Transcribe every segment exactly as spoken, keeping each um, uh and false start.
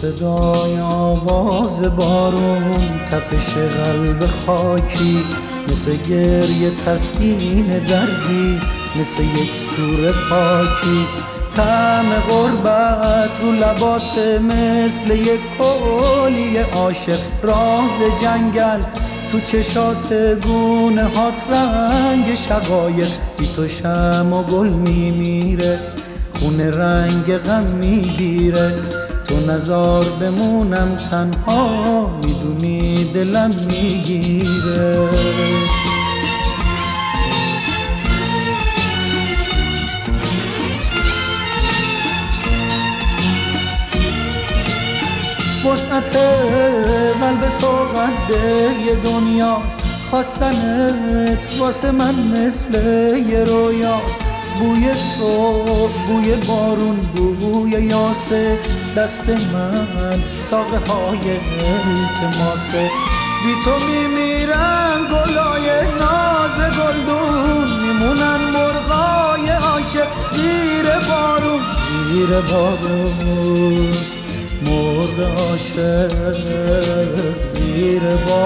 صدای آواز بارون، تپش قلب خاکی، مثل گریه تسکین دردی، مثل یک سور پاکی. طعم غربت رو لبات مثل یک کولی عاشق، راز جنگل تو چشات، گونه هات رنگ شقایق. بی تو شمع و گل میمیره، خونه رنگ غم میگیره. تو نزار بمونم تنها، میدونی دلم میگیره. وسعت قلب تو قده یه دنیاست، خواستنت واسه من مثل یه رویاست. بوی تو بوی بارون، بوی یاسه، دست من ساقه های التماسه. بی تو میمیرن گلای ناز گلدون، میمونن مرغای عاشق زیر بارون، زیر بارون. مرغ عاشق زیر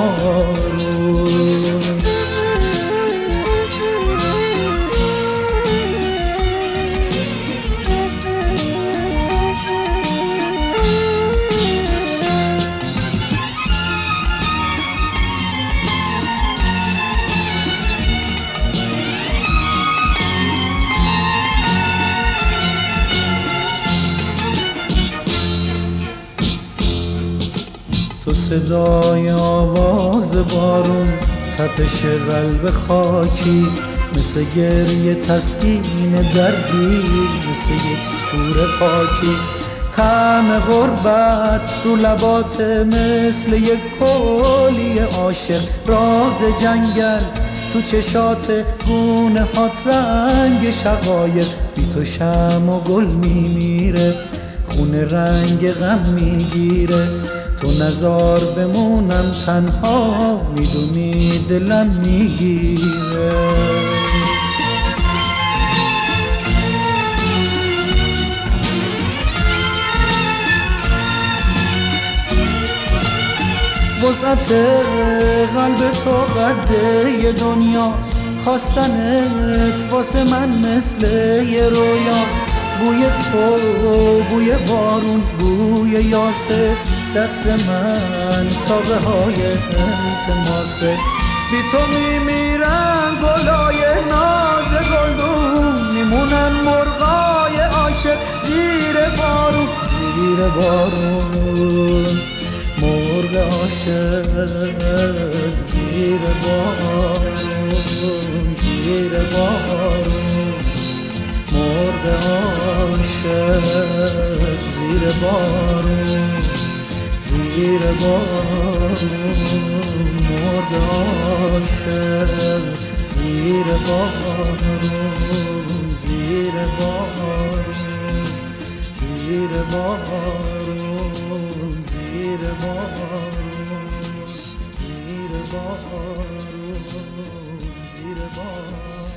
بارون. تو صدای آواز بارون، تپش قلب خاکی، مثل گریه تسکین دردی، مثل یک سور پاکی. طعم غربت رو لبات مثل یک کولی عاشق، راز جنگل تو چشات، گونه هات رنگ شقایق. بی تو شمع و گل میمیره، خونه رنگ غم میگیره. تو نزار بمونم تنها، میدونی دلم میگیره. وسعت قلب تو قده یه دنیاست، خواستنت واسه من مثل یه رویاست. بوی تو بوی بارون، بوی یاسه، دست من ساقه های التماسه. بی تو میمیرن گلای ناز گلدون، میمونن مرغای عاشق زیر بارون، زیر بارون. مرغ عاشق زیر بارون، زیر بارون. مرغ عاشق زیر بارون، زیر بارون. مرغ عاشق زیر بارون، زیر بارون. زیر بارون، زیر بارون. زیر بارون، زیر بارون.